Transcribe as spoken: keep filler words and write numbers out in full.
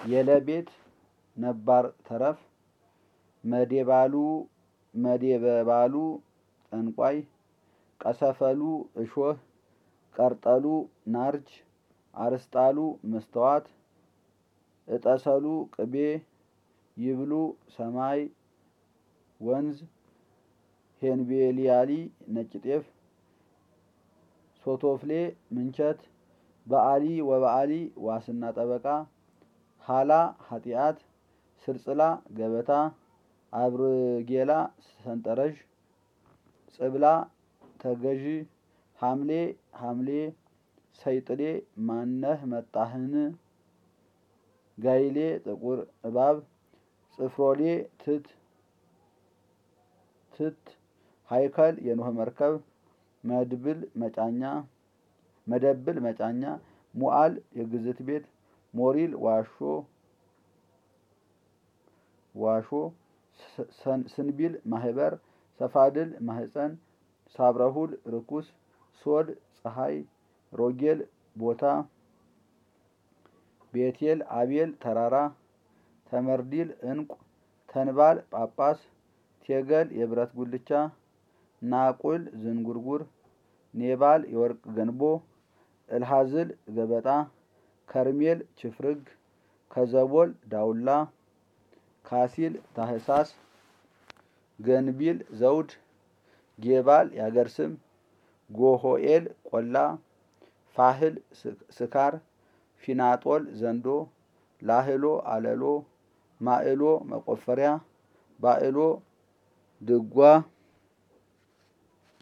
የለቤት ነባር ተረፍ መዴባሉ መዴበባሉ ጠንቋይ ቀሰፈሉ እሾህ ቀርጠሉ ናርጅ አርስጣሉ መስተዋት እጠሰሉ ቅቤ ይብሉ ሰማይ ወንዝ ሄንቤሊያሊ ነጭ ጤፍ ሶቶፍሌ ምንቸት በአሊ ወበአሊ ዋስና ጠበቃ ሀላ ኃጢአት ስርጽላ ገበታ አብርጌላ ሰንጠረዥ ጽብላ ተገዢ ሐምሌ ሐምሌ ሰይጥሌ ማነህ መጣህን ጋይሌ ጥቁር እባብ ጽፍሮሌ ትት ትት ሃይከል የኖህ መርከብ መድብል መጫኛ መደብል መጫኛ ሙዓል የግዝት ቤት ሞሪል ዋሾ ዋሾ ስንቢል ማህበር ሰፋድል ማህፀን ሳብረሁል ርኩስ ሶድ ፀሐይ ሮጌል ቦታ ቤቴል አቤል ተራራ ተመርዲል እንቁ ተንባል ጳጳስ ቴገል የብረት ጉልቻ ናቁል ዝንጉርጉር ኔባል የወርቅ ገንቦ እልሃዝል ገበጣ ከርሜል ችፍርግ ከዘቦል ዳውላ ካሲል ታህሳስ ገንቢል ዘውድ ጌባል ያገር ስም ጎሆኤል ቆላ ፋህል ስካር ፊናጦል ዘንዶ ላህሎ አለሎ ማእሎ መቆፈሪያ ባእሎ ድጓ